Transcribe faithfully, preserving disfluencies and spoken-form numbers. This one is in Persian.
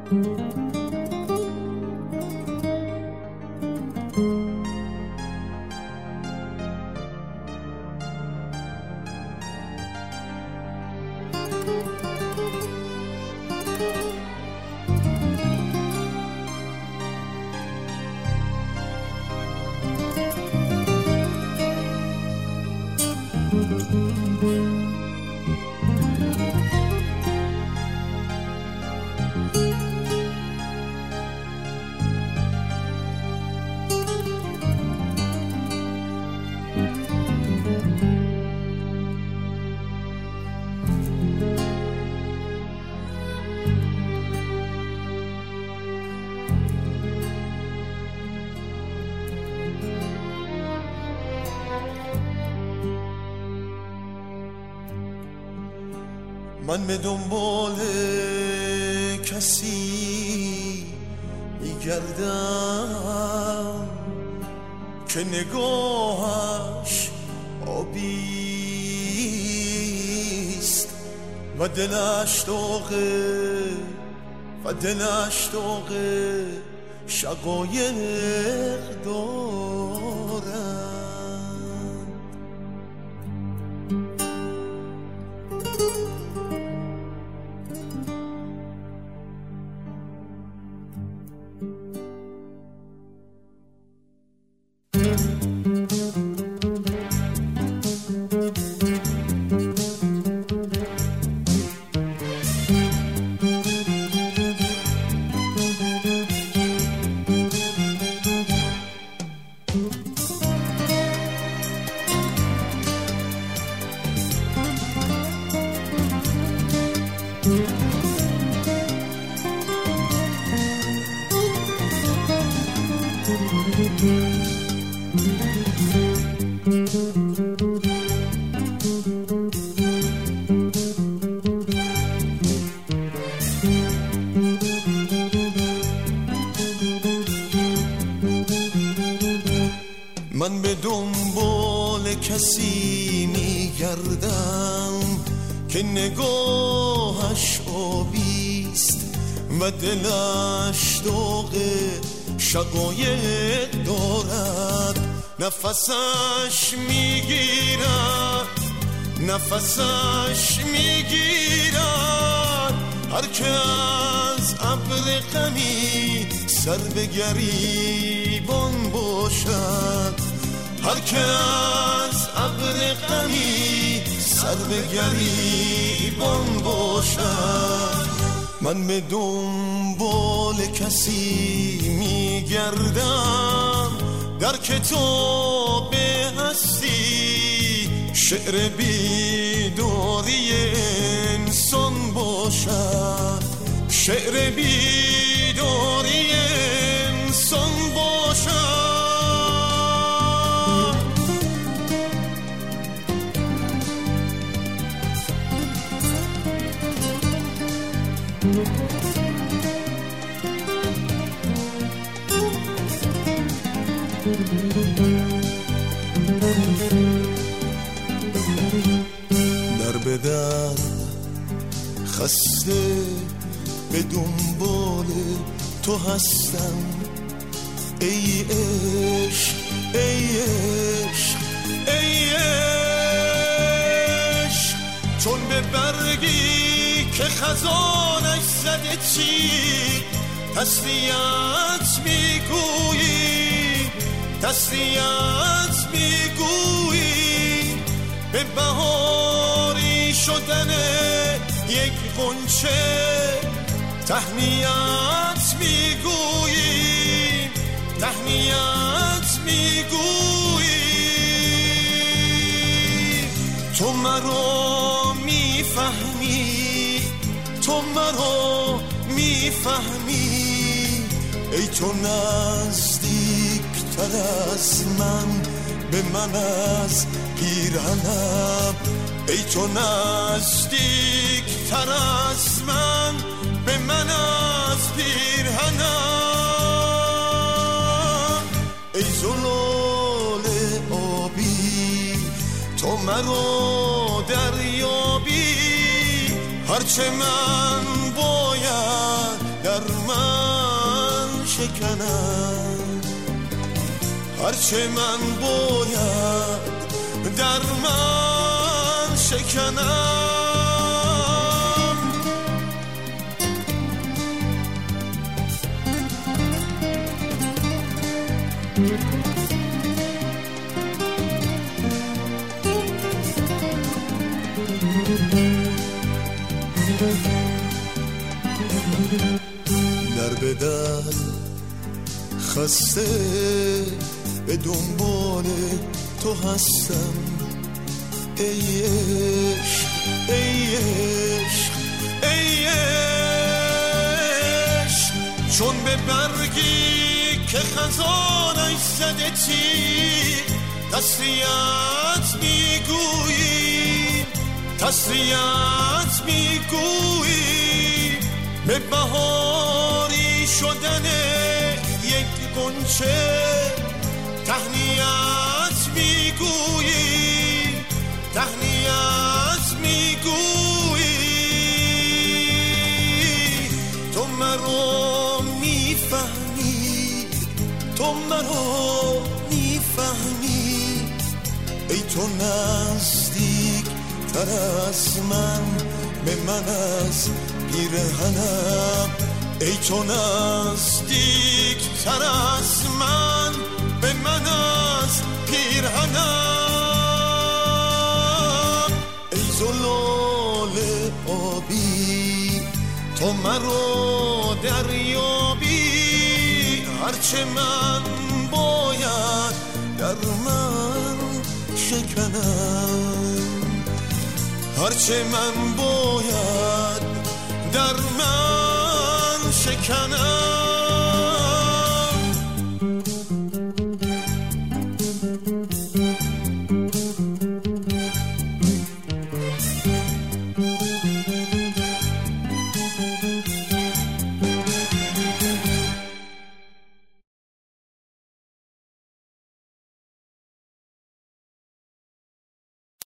من به دنبال کسی میگردم که نگاهش آبیست و دلش داغه و دلش داغه شقایق دارم. من به دنبال کسی میگردم که نگاهش آبیست و دلش داغه شقایق دارد. نفسش میگیرد نفسش میگیرد هر که از ابر غمی سر به گریبان باشد. هر که از ابر غمی سر به گریبان باشد. من به دنبال کسی میگردم در کتاب هستی شعر بیداری انسان باشد. شعر بیداری انسان باشد. در به در خسته به دنبال تو هستم. ای عشق ای عشق ای عشق چون به برگی که خزانش زده چی تسلیت میگویی تسلیت میگویی به بهاری شدن یک غنچه تهنیت میگویی تهنیت میگویی. تو مرا میفهمی تو مرا میفهمی ای تو نزدیکتر از من به من از پیرهنم. ای تو نزدیکتر از من به من از پیرهنم. ای زلال آبی تو مرا دریابی هرچه من باید در من شکنم، هرچه من باید در من شکنم. در به در خسته به دنبال تو هستم، ای عشق ای عشق ای عشق، چون به برگی که خزانش زده تیر تسلیت میگویی، تسلیت میگویی، به بهاری شدن یک غنچه تهنیت میگویی، تهنیت میگویی. تو مرا میفهمی، تو مرا میفهمی، ای تو نزدیک تر از من به من از پیرهنم، ای تو نزدیک تر از من به من از پیرهنم. ای زلال آبی تو مرا دریابی، هرچه من باید در من شکنم، هرچه من باید در من شکنم.